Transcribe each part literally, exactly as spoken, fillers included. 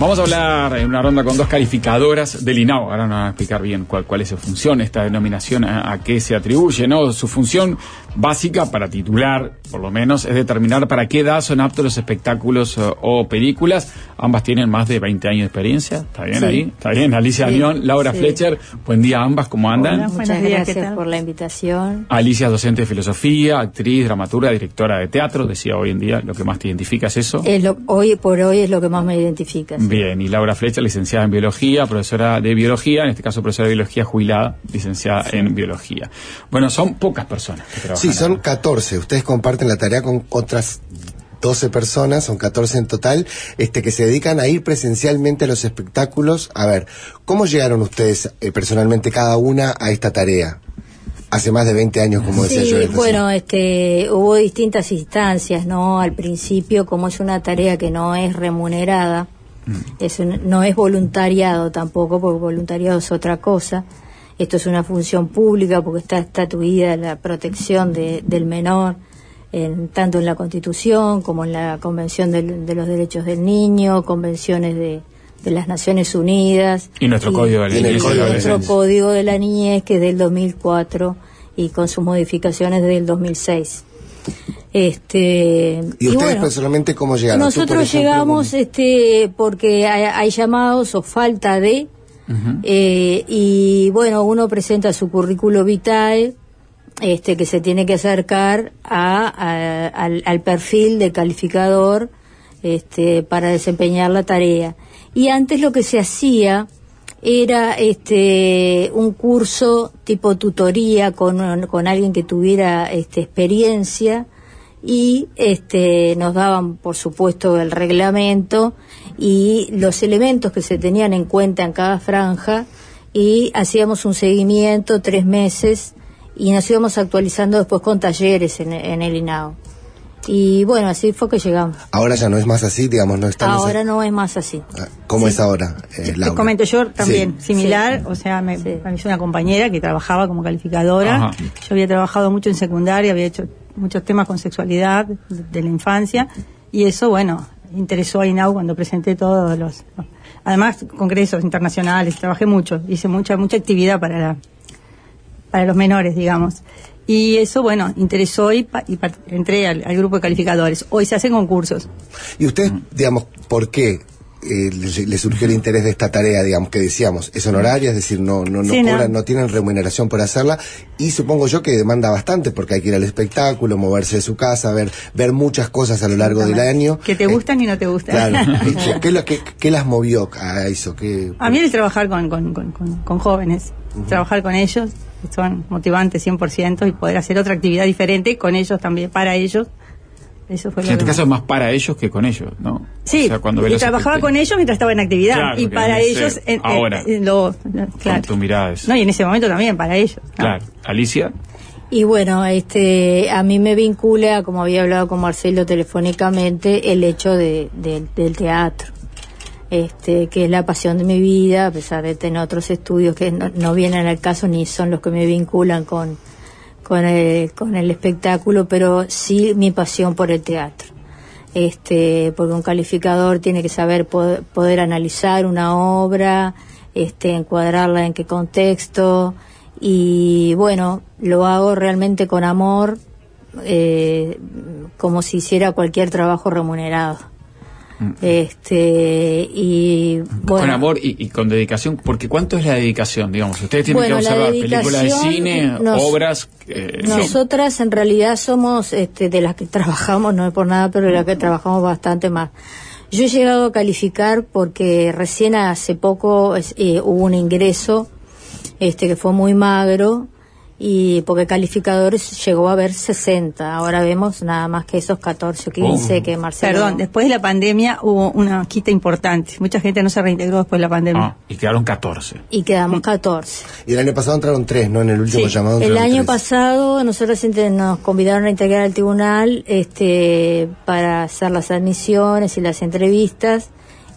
Vamos a hablar en una ronda con dos calificadoras del INAO. Ahora nos van a explicar bien cuál, cuál es su función, esta denominación, a, a qué se atribuye, ¿no? Su función básica, para titular, por lo menos, es determinar para qué edad son aptos los espectáculos o, o películas. Ambas tienen más de veinte años de experiencia. ¿Está bien sí. ahí? ¿Está bien? Alicia sí. Anión, Laura sí. Fletcher. Buen día a ambas, ¿cómo andan? Hola, muchas gracias por la invitación. Alicia es docente de filosofía, actriz, dramaturga, directora de teatro. Decía, hoy en día lo que más te identifica es eso. Es lo, hoy por hoy es lo que más me identifica. Sí. Bien, y Laura Fletcher, licenciada en biología, profesora de biología, en este caso profesora de biología jubilada, licenciada sí. en biología. Bueno, son pocas personas que trabajan. Sí, son catorce. Ustedes comparten la tarea con otras doce personas, son catorce en total, este, que se dedican a ir presencialmente a los espectáculos. A ver, ¿cómo llegaron ustedes eh, personalmente cada una a esta tarea? Hace más de veinte años, como decía sí, yo. Sí, bueno, este, hubo distintas instancias, ¿no? Al principio, como es una tarea que no es remunerada, mm. es un, no es voluntariado tampoco, porque voluntariado es otra cosa. Esto es una función pública porque está estatuida la protección de, del menor, en, tanto en la Constitución como en la Convención de, de los Derechos del Niño, convenciones de, de las Naciones Unidas. Y nuestro y, Código de la Niñez. Y nuestro Código de la Niñez, que es del dos mil cuatro y con sus modificaciones del dos mil seis. Este, ¿Y, y ustedes bueno, personalmente cómo llegaron? Nosotros ¿Tú, por ejemplo, llegamos cómo? este porque hay, hay llamados o falta de... Uh-huh. Eh, y bueno, uno presenta su currículo vitae, este, que se tiene que acercar a, a, al, al perfil de calificador, este, para desempeñar la tarea. Y antes lo que se hacía era este un curso tipo tutoría con, con alguien que tuviera este, experiencia, y este nos daban, por supuesto, el reglamento y los elementos que se tenían en cuenta en cada franja, y hacíamos un seguimiento tres meses y nos íbamos actualizando después con talleres en, en el INAO. Y bueno, así fue que llegamos. Ahora ya no es más así, digamos, no estamos... Ahora en... no es más así. ¿Cómo sí. es ahora, eh, Laura? Te comento, yo también, sí. similar, sí. o sea, me, sí. me hizo una compañera que trabajaba como calificadora. Ajá. Yo había trabajado mucho en secundaria, había hecho muchos temas con sexualidad de, de la infancia, y eso, bueno, interesó a INAU cuando presenté todos los... los además, congresos internacionales, trabajé mucho, hice mucha mucha actividad para la, para los menores, digamos. Y eso, bueno, interesó y, pa, y pa, entré al, al grupo de calificadores. Hoy se hacen concursos. ¿Y usted, digamos, por qué eh, le, le surgió el interés de esta tarea, digamos, que decíamos, es honoraria, es decir, no no no, sí, cobran, no no tienen remuneración por hacerla, y supongo yo que demanda bastante, porque hay que ir al espectáculo, moverse de su casa, ver ver muchas cosas a lo largo del año. Que te gustan eh, y no te gustan. Claro. ¿Qué, qué, qué, ¿Qué las movió a eso? ¿Qué, a mí el trabajar con, con, con, con, con jóvenes, uh-huh. trabajar con ellos, son motivantes cien por ciento, y poder hacer otra actividad diferente con ellos también, para ellos. Eso fue sí, lo en este que caso es más para ellos que con ellos, ¿no? Sí, o sea, cuando y trabajaba con ellos mientras estaba en actividad, claro, y para ellos ese, en, ahora en, en lo, claro. Con tu mirada es. No, y en ese momento también para ellos, ¿no? Claro. Alicia. Y bueno, este, a mí me vincula, como había hablado con Marcelo telefónicamente, el hecho de, de, del teatro, este, que es la pasión de mi vida, a pesar de tener otros estudios que no, no vienen al caso ni son los que me vinculan con, con el, con el espectáculo, pero sí mi pasión por el teatro. Este, porque un calificador tiene que saber poder, poder analizar una obra, este, encuadrarla en qué contexto, y bueno, lo hago realmente con amor, eh, como si hiciera cualquier trabajo remunerado. Este y bueno, con amor y, y con dedicación, porque ¿cuánto es la dedicación? Digamos, ustedes tienen bueno, que observar películas de cine, nos, obras. Eh, nosotras en realidad somos este, de las que trabajamos, no es por nada, pero de las que trabajamos bastante más. Yo he llegado a calificar porque recién hace poco eh, hubo un ingreso este que fue muy magro, y porque calificadores llegó a haber sesenta, ahora vemos nada más que esos catorce o quince oh. que Marcelo... Perdón, después de la pandemia hubo una quita importante, mucha gente no se reintegró después de la pandemia. Ah, y quedaron catorce. Y quedamos catorce. Y el año pasado entraron tres, ¿no? En el último sí. llamado el año tres. pasado nosotros nos convidaron a integrar al tribunal este para hacer las admisiones y las entrevistas,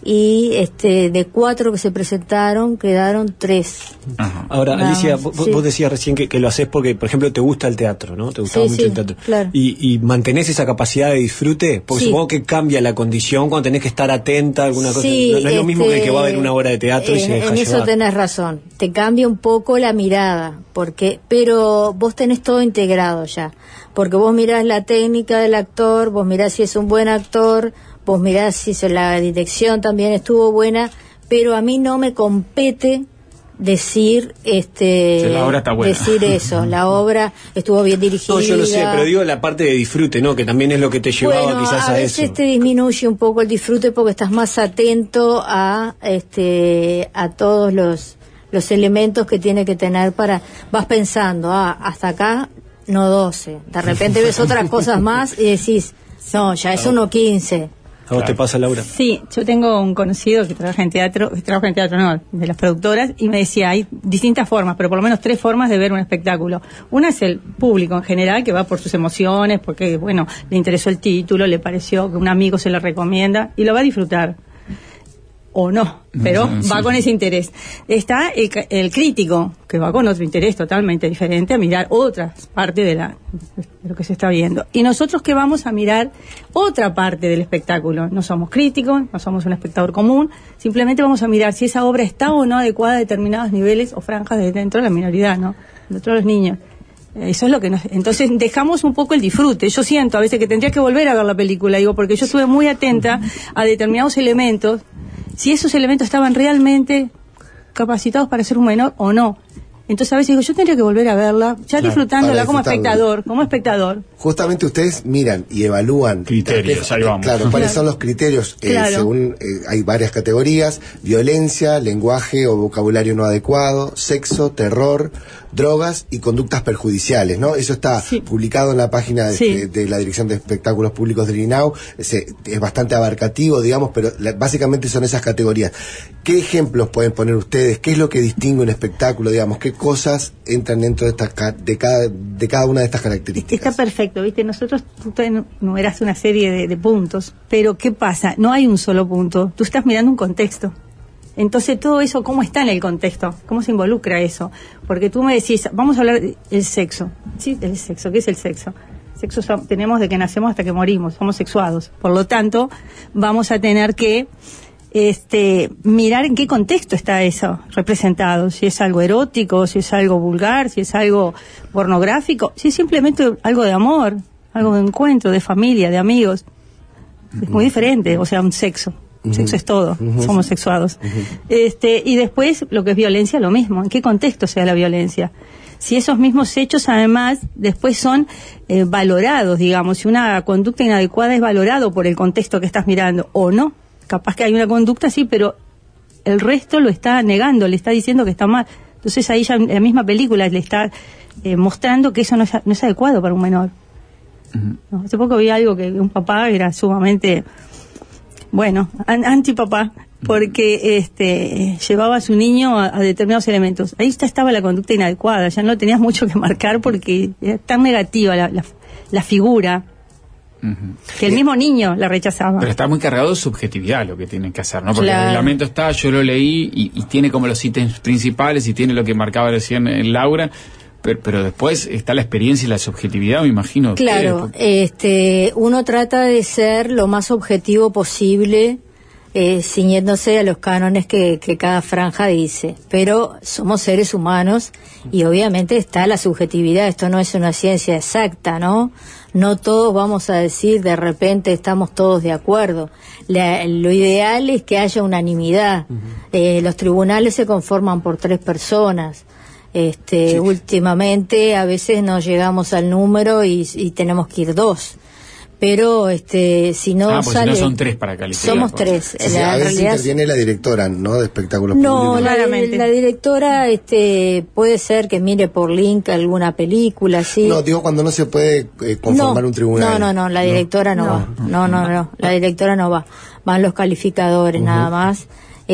y este de cuatro que se presentaron quedaron tres. Ajá. Ahora, Nada Alicia, vos, sí. vos decías recién que, que lo haces porque, por ejemplo, te gusta el teatro, ¿no? Te gustaba sí, mucho sí, el teatro. Claro. Y, y mantenés esa capacidad de disfrute, porque sí. supongo que cambia la condición cuando tenés que estar atenta a alguna cosa. Sí, no, no es este, lo mismo que el que va a ver una obra de teatro eh, y se deja en eso llevar. tenés razón. Te cambia un poco la mirada, porque pero vos tenés todo integrado ya. Porque vos mirás la técnica del actor, vos mirás si es un buen actor, vos mirás si la dirección también estuvo buena, pero a mí no me compete decir este sí, la obra está buena. decir eso, la obra estuvo bien dirigida. No, yo lo sé, pero digo la parte de disfrute, ¿no? Que también es lo que te llevaba bueno, quizás a, a, a eso. veces te disminuye un poco el disfrute porque estás más atento a este a todos los los elementos que tiene que tener para vas pensando, ah, hasta acá no doce, de repente ves otras cosas más y decís, no, ya es uno quince. ¿A vos te pasa, Laura? Sí, yo tengo un conocido que trabaja en teatro, que trabaja en teatro, no, de las productoras, y me decía, hay distintas formas, pero por lo menos tres formas de ver un espectáculo. Una es el público en general, que va por sus emociones, porque, bueno, le interesó el título, le pareció que un amigo se lo recomienda, y lo va a disfrutar. O no, pero sí, va sí. con ese interés. Está el, el crítico, que va con otro interés totalmente diferente, a mirar otras partes de, la, de lo que se está viendo. Y nosotros que vamos a mirar otra parte del espectáculo. No somos críticos, no somos un espectador común, simplemente vamos a mirar si esa obra está o no adecuada a determinados niveles o franjas de dentro de la minoridad, ¿no? Dentro de los niños. Eso es lo que nos... Entonces dejamos un poco el disfrute. Yo siento a veces que tendría que volver a ver la película, digo, porque yo estuve muy atenta a determinados elementos, si esos elementos estaban realmente capacitados para ser un menor o no. Entonces a veces digo, yo tendría que volver a verla, ya claro, disfrutándola como espectador, como espectador. Justamente ustedes miran y evalúan criterios, ahí vamos. Claro, cuáles son los criterios, eh, claro. según eh, hay varias categorías: violencia, lenguaje o vocabulario no adecuado, sexo, terror, drogas y conductas perjudiciales, ¿no? Eso está sí. publicado en la página de, sí. de, de la Dirección de Espectáculos Públicos del I N A U. Es, es bastante abarcativo, digamos, pero la, básicamente son esas categorías. ¿Qué ejemplos pueden poner ustedes? ¿Qué es lo que distingue un espectáculo, digamos? ¿Qué cosas entran dentro de estas de cada de cada una de estas características? Está perfecto, ¿viste? Nosotros tú numeraste una serie de, de puntos, pero ¿qué pasa? No hay un solo punto. Tú estás mirando un contexto. Entonces todo eso, ¿cómo está en el contexto? ¿Cómo se involucra eso? Porque tú me decís, vamos a hablar del sexo. ¿Sí? El sexo. ¿Qué es el sexo? Sexo son, tenemos de que nacemos hasta que morimos, somos sexuados. Por lo tanto, vamos a tener que este mirar en qué contexto está eso representado. Si es algo erótico, si es algo vulgar, si es algo pornográfico, si es simplemente algo de amor, algo de encuentro, de familia, de amigos. Es muy diferente, o sea, un sexo. Uh-huh. Sexo es todo, uh-huh. somos sexuados. Uh-huh. Este, y después, lo que es violencia, lo mismo. ¿En qué contexto sea la violencia? Si esos mismos hechos, además, después son eh, valorados, digamos, si una conducta inadecuada es valorado por el contexto que estás mirando, o no. Capaz que hay una conducta, sí, pero el resto lo está negando, le está diciendo que está mal. Entonces ahí ya en la misma película le está eh, mostrando que eso no es, no es adecuado para un menor. Uh-huh. ¿No? Hace poco vi algo que un papá era sumamente... Bueno, antipapá, porque este llevaba a su niño a, a determinados elementos. Ahí está, estaba la conducta inadecuada, ya no tenías mucho que marcar porque era tan negativa la, la, la figura uh-huh. que el mismo niño la rechazaba. Pero está muy cargado de subjetividad lo que tienen que hacer, ¿no? Porque claro. el reglamento está, yo lo leí y, y tiene como los ítems principales y tiene lo que marcaba recién en Laura. Pero, pero después está la experiencia y la subjetividad, me imagino. Claro, porque... este, uno trata de ser lo más objetivo posible, eh, ciñéndose a los cánones que, que cada franja dice. Pero somos seres humanos y obviamente está la subjetividad. Esto no es una ciencia exacta, ¿no? No todos vamos a decir de repente estamos todos de acuerdo. La, lo ideal es que haya unanimidad. Uh-huh. Eh, los tribunales se conforman por tres personas. Este, sí. Últimamente a veces no llegamos al número y, y tenemos que ir dos, pero este, si no ah, pues sale, si no son tres para calificar. Somos tres. Sí, sí, la, a veces realidad, interviene la directora, ¿no? De espectáculos no, públicos. No, la, la directora, este, puede ser que mire por link alguna película, sí. No, digo cuando no se puede eh, conformar no, un tribunal. No, no, no, la directora no, no va. No, no, no, la directora no va. Van los calificadores uh-huh. nada más.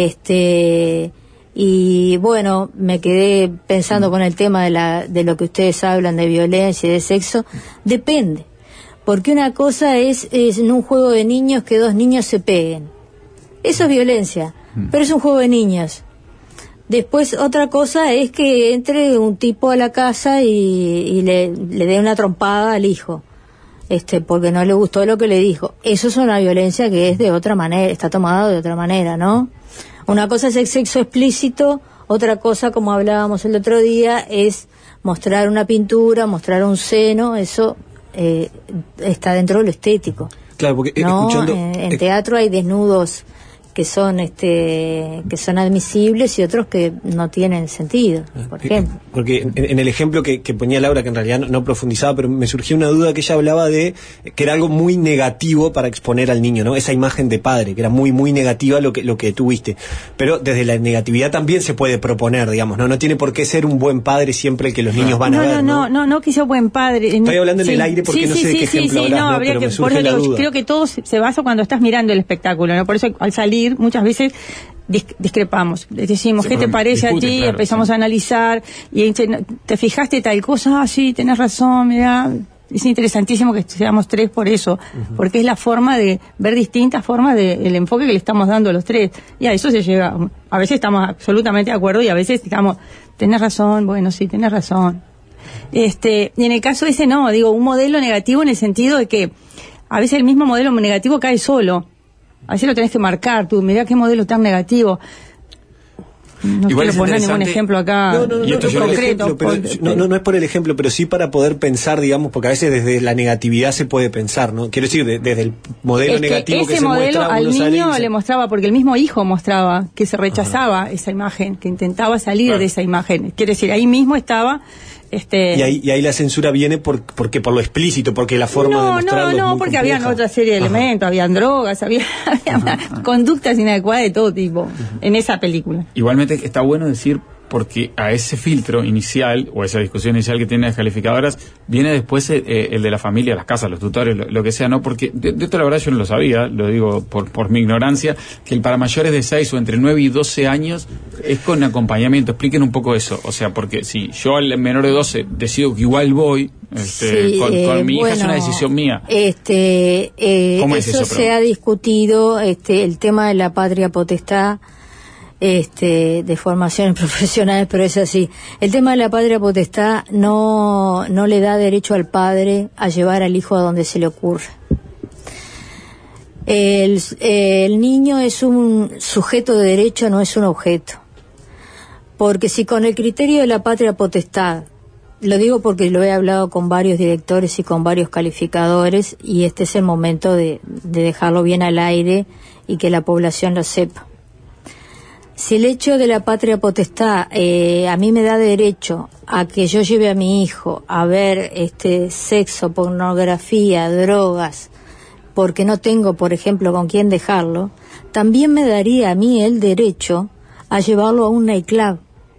Este. Y bueno, me quedé pensando con el tema de la de lo que ustedes hablan de violencia y de sexo. Depende, porque una cosa es, es en un juego de niños que dos niños se peguen, Eso es violencia, mm. pero es un juego de niños. Después otra cosa es que entre un tipo a la casa y, y le, le dé una trompada al hijo, este, porque no le gustó lo que le dijo. Eso es una violencia que es de otra manera, está tomada de otra manera, ¿no? Una cosa es el sexo explícito, otra cosa, como hablábamos el otro día, es mostrar una pintura, mostrar un seno, eso eh, está dentro de lo estético. Claro, porque ¿no? escuchando... En, en teatro hay desnudos que son este que son admisibles y otros que no tienen sentido, por ejemplo. Porque en, en el ejemplo que, que ponía Laura, que en realidad no, no profundizaba, pero me surgió una duda que ella hablaba de que era algo muy negativo para exponer al niño, ¿no? Esa imagen de padre, que era muy muy negativa lo que lo que tuviste. Pero desde la negatividad también se puede proponer, digamos, ¿no? No tiene por qué ser un buen padre siempre el que los niños van no, a ver, no, ¿no? No, no, no que sea buen padre. Estoy hablando en sí, el aire porque sí, no sí, sé de sí, qué sí, ejemplo sí, hablas, no, ¿no? habría Pero que, me surge por la eso duda. creo que todo se, se basa cuando estás mirando el espectáculo, ¿no? Por eso al salir muchas veces discrepamos, les decimos, sí, ¿qué te parece discute, a ti? Claro, empezamos sí. a analizar y te, te fijaste tal cosa, ah, sí, tenés razón, mira, es interesantísimo que seamos tres por eso, uh-huh. porque es la forma de ver distintas formas del de, enfoque que le estamos dando a los tres, y a eso se llega, a veces estamos absolutamente de acuerdo y a veces estamos, tenés razón, bueno, sí, tenés razón. Este, y en el caso ese no, digo, un modelo negativo en el sentido de que a veces el mismo modelo negativo cae solo. A veces lo tenés que marcar, tú, mirá qué modelo tan negativo. No Igual quiero poner ningún ejemplo acá. No, no, no, no, no, concreto, pero, no, no, no es por el ejemplo, pero sí para poder pensar, digamos, porque a veces desde la negatividad se puede pensar, ¿no? Quiero decir, de, desde el modelo es que negativo que ese se modelo muestra, al niño dice... le mostraba, porque el mismo hijo mostraba que se rechazaba Ajá. esa imagen, que intentaba salir claro. de esa imagen. Quiere decir, ahí mismo estaba... Este... Y, ahí, y ahí la censura viene por, porque por lo explícito, porque la forma no, de mostrarlo No, no, es muy porque compleja. habían otra serie de elementos, Ajá. habían drogas, había, había conductas inadecuadas de todo tipo Ajá. en esa película. Igualmente está bueno decir, porque a ese filtro inicial, o a esa discusión inicial que tienen las calificadoras, viene después eh, el de la familia, las casas, los tutores, lo, lo que sea, ¿no? Porque de, de esto la verdad yo no lo sabía, lo digo por, por mi ignorancia, que el para mayores de seis o entre nueve y doce años es con acompañamiento. Expliquen un poco eso, o sea, porque si yo al menor de doce decido que igual voy, este, sí, con, eh, con mi hija bueno, es una decisión mía. Este, eh, ¿Cómo eso, es eso se ha discutido, este, el tema de la patria potestad, este, de formaciones profesionales, pero es así. El tema de la patria potestad no, no le da derecho al padre a llevar al hijo a donde se le ocurre. El, el niño es un sujeto de derecho, no es un objeto. Porque si con el criterio de la patria potestad, lo digo porque lo he hablado con varios directores y con varios calificadores, y este es el momento de, de dejarlo bien al aire y que la población lo sepa. Si el hecho de la patria potestad eh, a mí me da derecho a que yo lleve a mi hijo a ver este sexo, pornografía, drogas, porque no tengo, por ejemplo, con quién dejarlo, también me daría a mí el derecho a llevarlo a un nightclub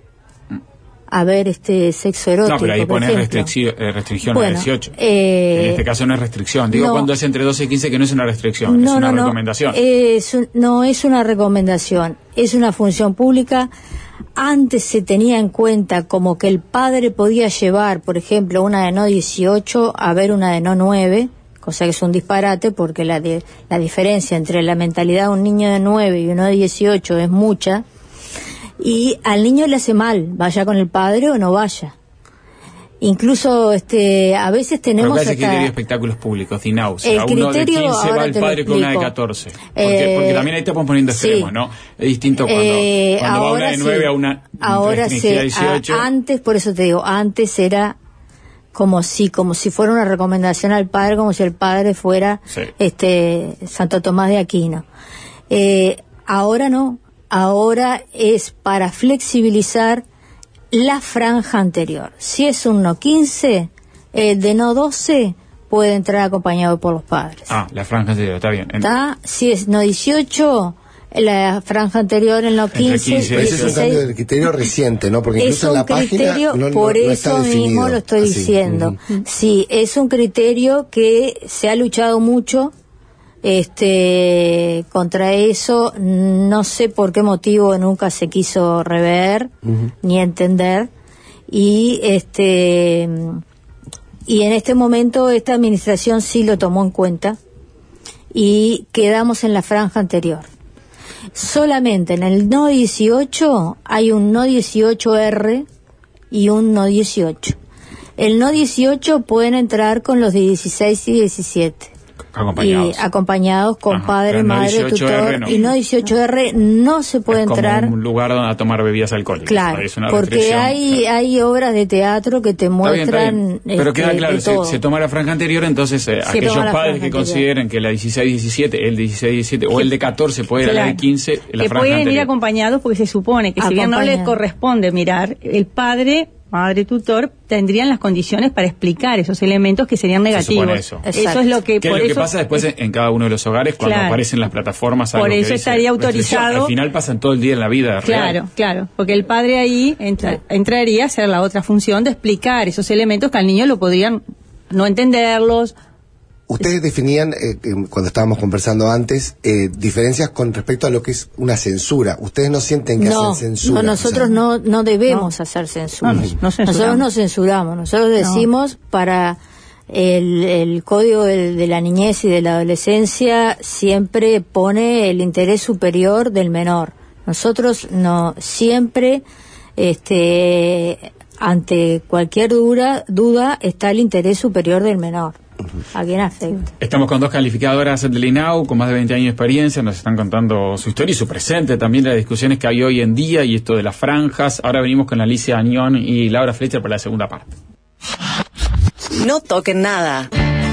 a ver este sexo erótico. No, pero ahí pones restricción, eh, restricción bueno, a dieciocho. Eh, en este caso no es restricción. Digo, no, cuando es entre doce y quince, que no es una restricción, no, es una no, recomendación. No, es un, no es una recomendación, es una función pública. Antes se tenía en cuenta como que el padre podía llevar, por ejemplo, una de no dieciocho a ver una de no nueve, cosa que es un disparate porque la, de, la diferencia entre la mentalidad de un niño de nueve y uno de dieciocho es mucha. Y al niño le hace mal, vaya con el padre o no vaya. Incluso este a veces tenemos hasta... Pero criterio de espectáculos públicos, D I N A U. El a criterio, uno de quince va el padre con una de catorce. Porque, eh, porque también ahí estamos poniendo extremos, sí. ¿no? Es distinto cuando, eh, cuando va una de nueve sí. a una ahora sí, a dieciocho. A, antes, por eso te digo, antes era como si como si fuera una recomendación al padre, como si el padre fuera sí. este Santo Tomás de Aquino. Eh, ahora no. Ahora es para flexibilizar la franja anterior. Si es un no quince, el de no doce puede entrar acompañado por los padres. Ah, la franja anterior, está bien. ¿Está? Si es no dieciocho, la franja anterior en no quince. quince ese es un cambio del criterio reciente, ¿no? Porque incluso en la página no, por no, no eso está definido. Mismo lo estoy así. diciendo. Uh-huh. Sí, es un criterio que se ha luchado mucho este contra eso, no sé por qué motivo nunca se quiso rever uh-huh. ni entender, y este y en este momento esta administración sí lo tomó en cuenta y quedamos en la franja anterior. Solamente en el no dieciocho hay un no dieciocho erre y un no dieciocho. El no dieciocho pueden entrar con los de dieciséis y diecisiete. Acompañados. Y acompañados con Ajá, padre, no madre, tutor. no. Y no dieciocho erre no se puede es como entrar. un lugar donde a tomar bebidas alcohólicas. Claro, Es una porque hay, claro. hay obras de teatro que te muestran. Está bien, está bien. Pero este, queda claro, de se, todo. se toma la franja anterior, entonces eh, aquellos padres que anterior. consideren que la dieciséis diecisiete, el dieciséis diecisiete o el de catorce puede ir a la de quince, la que franja pueden anterior. ir acompañados porque se supone que si bien no les corresponde mirar, el padre, madre, tutor, tendrían las condiciones para explicar esos elementos que serían negativos. Se supone eso. Eso es lo que... ¿Qué por es lo que eso, pasa después en, en cada uno de los hogares cuando claro. aparecen las plataformas? Algo Por que eso dice estaría restricción? autorizado... Al final pasan todo el día en la vida Claro, real. claro, porque el padre ahí entra, entraría a hacer la otra función de explicar esos elementos que al niño lo podrían no entenderlos. Ustedes definían, eh, cuando estábamos conversando antes, eh, diferencias con respecto a lo que es una censura. Ustedes no sienten que no, hacen censura. No, nosotros o sea, no, no debemos no. hacer censura. No, no, no nosotros no censuramos. Nosotros decimos no. para el, el código de, de la niñez y de la adolescencia siempre pone el interés superior del menor. Nosotros no siempre, este, ante cualquier duda, duda está el interés superior del menor. ¿A quién afecta? Estamos con dos calificadoras del INAU con más de veinte años de experiencia, nos están contando su historia y su presente, también las discusiones que hay hoy en día y esto de las franjas. Ahora venimos con Alicia Añón y Laura Fletcher para la segunda parte. No toquen nada.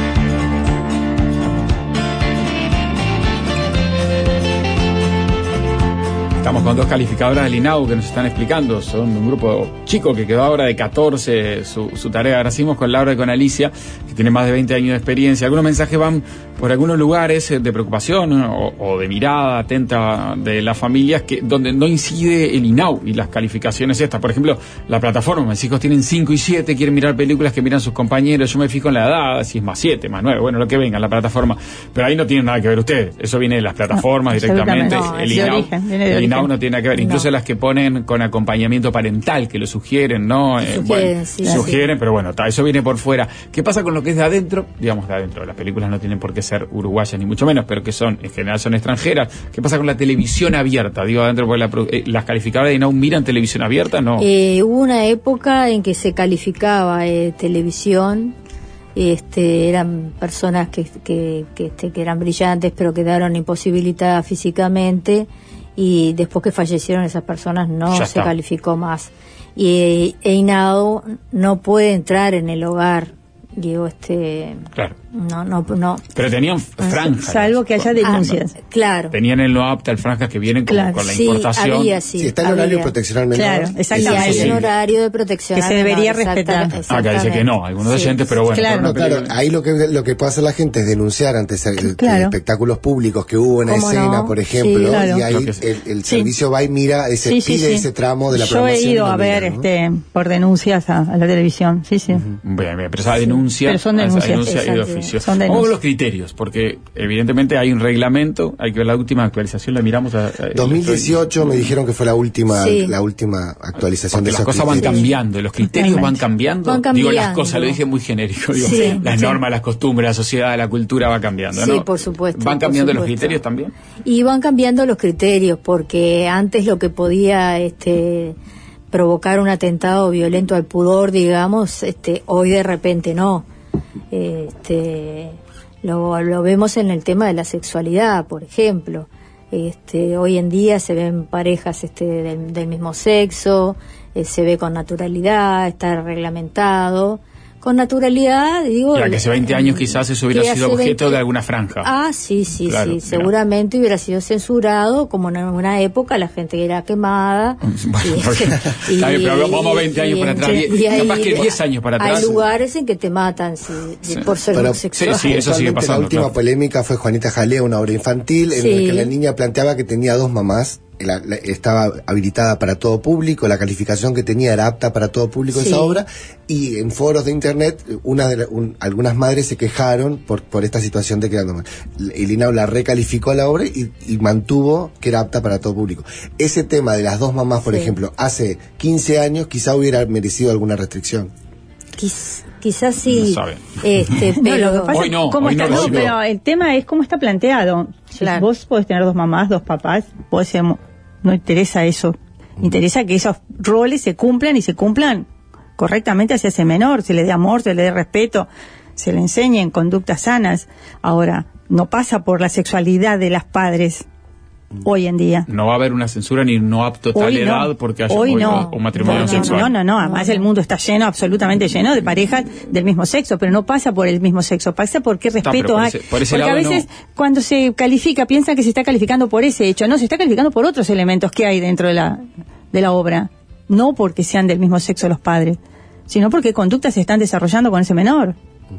Estamos con dos calificadoras del INAU que nos están explicando, son un grupo chico que quedó ahora de catorce su, su tarea. Ahora seguimos con Laura y con Alicia, que tiene más de veinte años de experiencia. Algunos mensajes van por algunos lugares de preocupación o, o de mirada atenta de las familias que donde no incide el INAU y las calificaciones estas. Por ejemplo, la plataforma, mis hijos tienen cinco y siete, quieren mirar películas que miran sus compañeros, yo me fijo en la edad, si es más siete, más nueve, bueno, lo que venga, la plataforma. Pero ahí no tiene nada que ver ustedes, eso viene de las plataformas no, directamente. No, el de INAU, origen, viene de el origen. INAU no tiene nada que ver, incluso no. las que ponen con acompañamiento parental, que lo sugieren, ¿no? Eh, sugieren, bueno, sí, sugieren, sí. pero bueno, ta, eso viene por fuera. ¿Qué pasa con lo que es de adentro? Digamos de adentro, las películas no tienen por qué ser uruguayas ni mucho menos, pero que son, en general son extranjeras. ¿Qué pasa con la televisión abierta? Digo adentro, porque la, eh, las calificadoras de INAU miran televisión abierta, ¿no? Eh, hubo una época en que se calificaba eh, televisión. Este, eran personas que, que, que, este, que eran brillantes pero quedaron imposibilitadas físicamente y después que fallecieron esas personas no ya se está. calificó más y e INAU no puede entrar en el hogar, digo, este claro. no, no, no. Pero tenían franjas. Salvo que haya denuncias. Ah, claro. Tenían el no apta, el franjas que vienen como Claro, con la sí, importación. había, sí, sí, está el horario había. de protección al menor. Claro, exactamente. Y hay Sí. un horario de protección Que se al menor, debería exacta- respetar. Acá dice que no, algunos Sí. oyentes, pero bueno. Claro. pero No, claro, película- ahí lo que lo que puede hacer la gente es denunciar ante ese- Claro. espectáculos públicos que hubo en la ¿Cómo escena, no? por ejemplo, Sí, claro. y ahí Creo que sí. el, el Sí. servicio va y mira, ese, Sí, sí, pide sí. ese tramo de la Yo programación. he ido y lo a ver mira, ¿no? este por denuncias a, a la televisión, sí, sí. Bien, bien, pero esa denuncia, Pero son esa denuncias. denuncia y de Exacto. oficio. Son Vamos denuncias. con los criterios, porque evidentemente hay un reglamento, hay que ver la última actualización, la miramos a, a- dos mil dieciocho me dijeron que fue la última Sí. la última actualización porque de las esos cosas van criterios. cambiando, los criterios van Totalmente. cambiando. Van Digo, las cambiando. cosas, lo dije muy genérico, digo, Sí. las Sí. normas, las costumbres, la sociedad, la cultura va cambiando, Sí, ¿no? por supuesto, ¿Van por cambiando los supuesto. criterios también? Y van cambiando los criterios, porque antes lo que podía este provocar un atentado violento al pudor, digamos, este hoy de repente no. Este lo, lo vemos en el tema de la sexualidad, por ejemplo. Este hoy en día se ven parejas este del, del mismo sexo, eh, se ve con naturalidad, está reglamentado. Con naturalidad, digo... Y a que hace veinte años quizás eso hubiera que sido hace objeto veinte de alguna franja. Ah, sí, sí, Claro, sí. mira. Seguramente hubiera sido censurado, como en una época la gente era quemada. Bueno, Y- porque- y- está bien, pero vamos veinte años y para atrás, entre- diez- y ahí- capaz que diez años para atrás. Hay lugares en que te matan sí, Sí. por ser Pero- homosexual. Sí, sí, eso sigue Actualmente pasando, La última claro. polémica fue Juanita Jalea, una obra infantil, en Sí. la que la niña planteaba que tenía dos mamás. La- la- estaba habilitada para todo público, la calificación que tenía era apta para todo público Sí. esa obra, y en foros de internet una de la- un- algunas madres se quejaron por, por esta situación de que el INAU la recalificó a la obra y, y mantuvo que era apta para todo público. Ese tema de las dos mamás, por Sí. ejemplo, hace quince años quizá hubiera merecido alguna restricción. Quiz, quizás sí. No saben. Este, No, pero lo que pasa Hoy no, es cómo hoy está, no no, recibo. pero el tema es cómo está planteado. Si Claro. vos podés tener dos mamás, dos papás, podés ser mo- no interesa eso. Interesa que esos roles se cumplan y se cumplan correctamente hacia ese menor, se le dé amor, se le dé respeto, se le enseñen conductas sanas. Ahora, no pasa por la sexualidad de las padres hoy en día. No va a haber una censura ni no apto tal Hoy edad no. porque haya Hoy un, no. un matrimonio Porque sexual. No, no, no. Además el mundo está lleno, absolutamente lleno de parejas del mismo sexo, pero no pasa por el mismo sexo, pasa por qué Está, respeto pero por hay. ese- por ese Porque a lado veces no. cuando se califica piensan que se está calificando por ese hecho. No, se está calificando por otros elementos que hay dentro de la, de la obra. No porque sean del mismo sexo los padres, sino porque conductas se están desarrollando con ese menor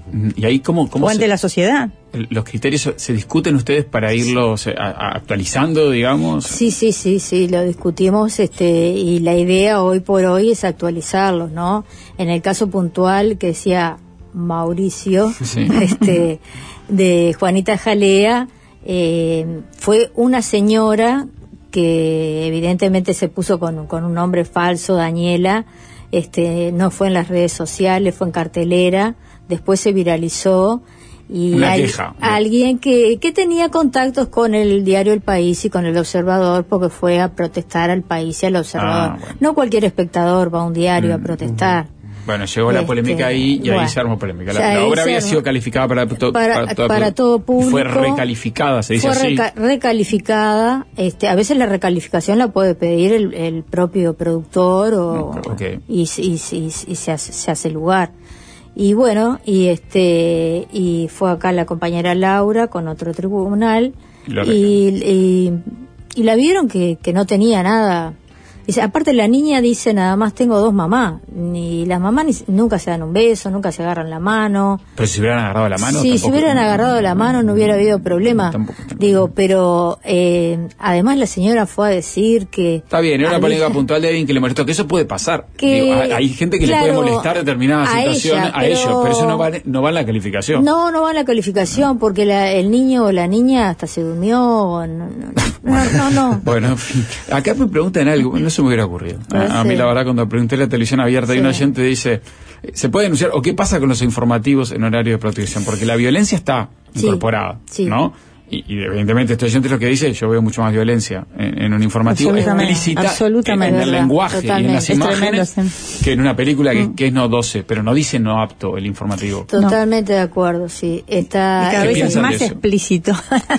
Y ahí cómo, cómo o ante se- la sociedad. los criterios se discuten ustedes para irlos eh, a- a- actualizando, digamos. sí, sí, sí, sí, lo discutimos, este, y la idea hoy por hoy es actualizarlos, ¿no? En el caso puntual que decía Mauricio, Sí. este, de Juanita Jalea, eh, fue una señora que evidentemente se puso con, con un nombre falso, Daniela, este, no fue en las redes sociales, fue en cartelera, después se viralizó y Una hay queja. alguien que, que tenía contactos con el diario El País y con el Observador porque fue a protestar al País y al Observador. Ah, bueno. No cualquier espectador va a un diario Mm, a protestar. Bueno, llegó la Este, polémica ahí y ahí bueno. se armó polémica. La, Ya la ahí obra se había armó. sido calificada para, to- Para- toda- para todo y público. fue recalificada, se dice Fue así. reca- recalificada. Este, a veces la recalificación la puede pedir el, el propio productor o Ok. y, y- y- y se, hace, se hace lugar. Y bueno, y este y fue acá la compañera Laura con otro tribunal Y lo y, y, y la vieron que, que no tenía nada. Dice, aparte la niña dice nada más tengo dos mamás, ni las mamás ni- nunca se dan un beso, nunca se agarran la mano. Pero si hubieran agarrado la mano. Si se tampoco- hubieran agarrado la mano no hubiera habido problema. Tampoco, tampoco. Digo, pero eh, además la señora fue a decir que... Está bien, era una había- polémica puntual de alguien que le molestó, que eso puede pasar. Que- Digo, hay, hay gente que claro, le puede molestar determinadas a situaciones ella, a ellos, pero- pero eso no va, no va en la calificación. No, no va en la calificación porque la- el niño o la niña hasta se durmió. No, no, no. no, no. Bueno, en fin. Acá me preguntan algo, no se me hubiera ocurrido. A, a mí Sí. la verdad cuando pregunté la televisión abierta y Sí. un oyente dice, ¿se puede denunciar? ¿O qué pasa con los informativos en horario de protección? Porque la violencia está Sí. incorporada, Sí. ¿no? Y, y evidentemente este oyente lo que dice, yo veo mucho más violencia en, en un informativo Absolutamente, explícita absolutamente. en el Verdad, lenguaje y en totalmente. las Es imágenes tremendo, que en una película que, que es no doce, pero no dice no apto el informativo. Totalmente de acuerdo, sí. Está, Y cada ¿Qué vez es piensan más de eso? explícito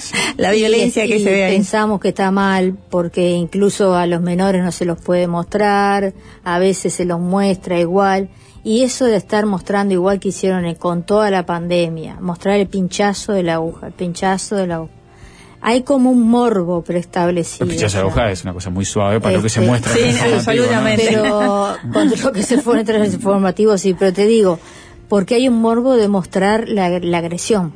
la Y- violencia que y se ve ahí. Pensamos que está mal porque incluso a los menores no se los puede mostrar, a veces se los muestra igual. Y eso de estar mostrando igual que hicieron eh, con toda la pandemia, mostrar el pinchazo de la aguja, el pinchazo de la aguja. Hay como un morbo preestablecido. El pinchazo de o sea. aguja es una cosa muy suave para lo que se Este, muestra. sí, en el informativo, absolutamente. Pero con lo que se fue entre los informativos, sí, pero te digo, porque hay un morbo de mostrar la, la agresión.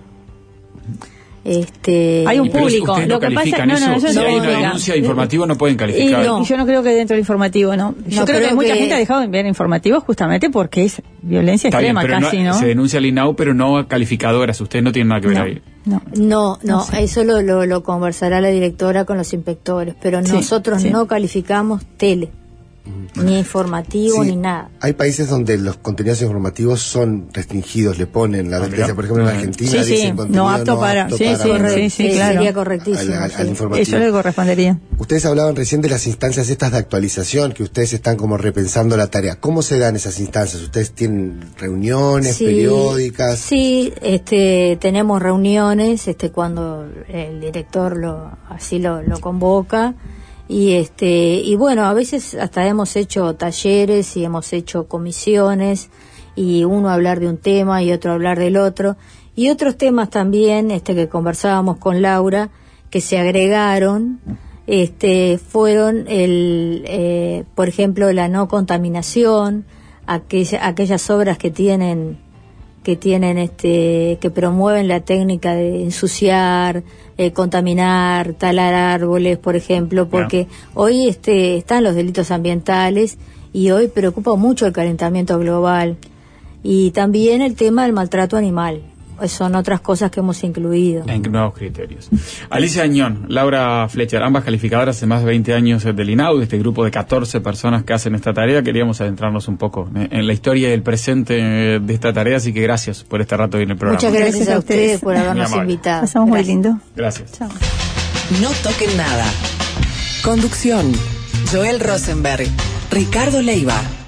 Este, Hay un Pero público. ustedes Lo que pasa- califican no, no, eso. eso Si no hay una califica. denuncia de informativo no pueden calificar. Y no. Y yo no creo que dentro del informativo, ¿no? Yo No, creo que creo mucha que- gente ha dejado de ver informativos justamente porque es violencia Está bien, extrema pero casi, no- ¿no? se denuncia al INAU, pero no a calificadoras. Ustedes no tienen nada que ver No, ahí. no. No, no, No sé. eso lo, lo, lo conversará la directora con los inspectores, pero Sí, nosotros sí. no calificamos tele, ni informativo, Sí, ni nada. Hay países donde los contenidos informativos son restringidos, le ponen la Ah, advertencia. mirá. Por ejemplo, en Ah. Argentina Sí, sí, dicen contenido no apto para- sí, sí, para- sí, sí, Eh, claro. Sería correctísimo. al, al- sí. al informativo. Eso le correspondería. Ustedes hablaban recién de las instancias estas de actualización, que ustedes están como repensando la tarea. ¿Cómo se dan esas instancias? ¿Ustedes tienen reuniones Sí, periódicas? Sí, este, tenemos reuniones, este, cuando el director lo, así lo, lo convoca, y este, y bueno, a veces hasta hemos hecho talleres y hemos hecho comisiones, y uno hablar de un tema y otro hablar del otro, y otros temas también, este, que conversábamos con Laura, que se agregaron, este, fueron el, eh, por ejemplo, la no contaminación, aquella, aquellas obras que tienen que tienen este que promueven la técnica de ensuciar, eh, contaminar, talar árboles, por ejemplo, porque hoy este están los delitos ambientales y hoy preocupa mucho el calentamiento global y también el tema del maltrato animal. son otras cosas que hemos incluido. En nuevos criterios. Alicia Añón, Laura Fletcher, ambas calificadoras de más de veinte años del INAU, de este grupo de catorce personas que hacen esta tarea. Queríamos adentrarnos un poco en la historia y el presente de esta tarea, así que gracias por este rato hoy en el programa. Muchas gracias, gracias a ustedes por habernos invitado. Pasamos muy lindo. Gracias. Chao. No toquen nada. Conducción: Joel Rosenberg, Ricardo Leiva.